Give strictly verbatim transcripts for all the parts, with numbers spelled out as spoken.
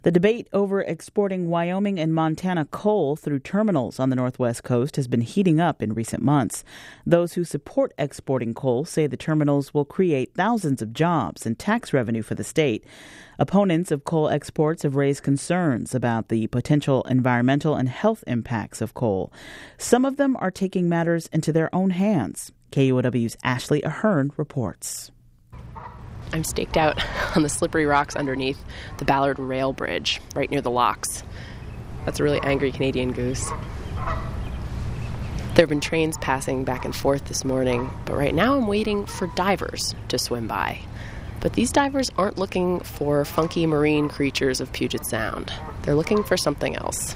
The debate over exporting Wyoming and Montana coal through terminals on the Northwest coast has been heating up in recent months. Those who support exporting coal say the terminals will create thousands of jobs and tax revenue for the state. Opponents of coal exports have raised concerns about the potential environmental and health impacts of coal. Some of them are taking matters into their own hands. K U O W's Ashley Ahern reports. I'm staked out on the slippery rocks underneath the Ballard Rail Bridge, right near the locks. That's a really angry Canadian goose. There have been trains passing back and forth this morning, but right now I'm waiting for divers to swim by. But these divers aren't looking for funky marine creatures of Puget Sound. They're looking for something else.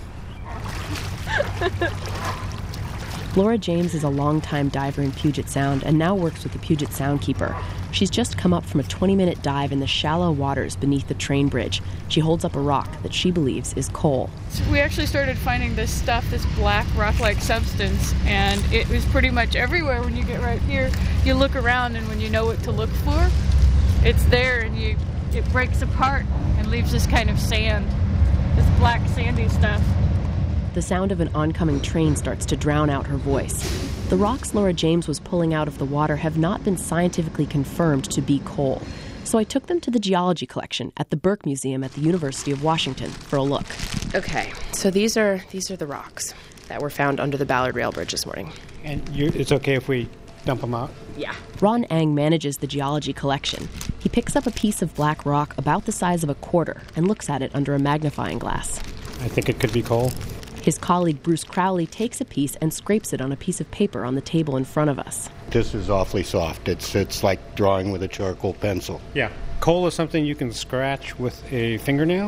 Laura James is a longtime diver in Puget Sound and now works with the Puget Soundkeeper. She's just come up from a twenty-minute dive in the shallow waters beneath the train bridge. She holds up a rock that she believes is coal. We actually started finding this stuff, this black rock-like substance, and it was pretty much everywhere when you get right here. You look around, and when you know what to look for, it's there, and you it breaks apart and leaves this kind of sand, this black sandy stuff. The sound of an oncoming train starts to drown out her voice. The rocks Laura James was pulling out of the water have not been scientifically confirmed to be coal. So I took them to the geology collection at the Burke Museum at the University of Washington for a look. Okay, so these are these are the rocks that were found under the Ballard Rail Bridge this morning. And you, it's okay if we dump them out? Yeah. Ron Ang manages the geology collection. He picks up a piece of black rock about the size of a quarter and looks at it under a magnifying glass. I think it could be coal. His colleague Bruce Crowley takes a piece and scrapes it on a piece of paper on the table in front of us. This is awfully soft. It's it's like drawing with a charcoal pencil. Yeah. Coal is something you can scratch with a fingernail.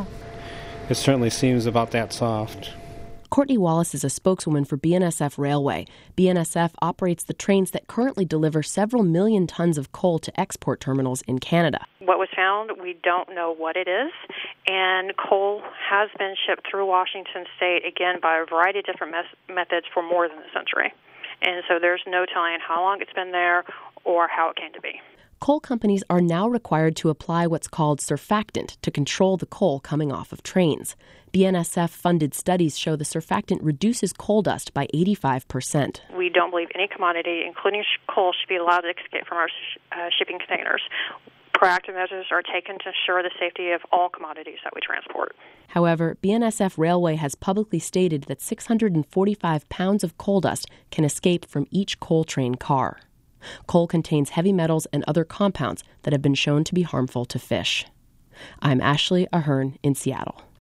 It certainly seems about that soft. Courtney Wallace is a spokeswoman for B N S F Railway. B N S F operates the trains that currently deliver several million tons of coal to export terminals in Canada. What was found, we don't know what it is, and coal has been shipped through Washington State, again, by a variety of different mes- methods for more than a century. And so there's no telling how long it's been there or how it came to be. Coal companies are now required to apply what's called surfactant to control the coal coming off of trains. B N S F-funded studies show the surfactant reduces coal dust by eighty-five percent. We don't believe any commodity, including sh- coal, should be allowed to escape from our sh- uh, shipping containers. Proactive measures are taken to ensure the safety of all commodities that we transport. However, B N S F Railway has publicly stated that six hundred forty-five pounds of coal dust can escape from each coal train car. Coal contains heavy metals and other compounds that have been shown to be harmful to fish. I'm Ashley Ahern in Seattle.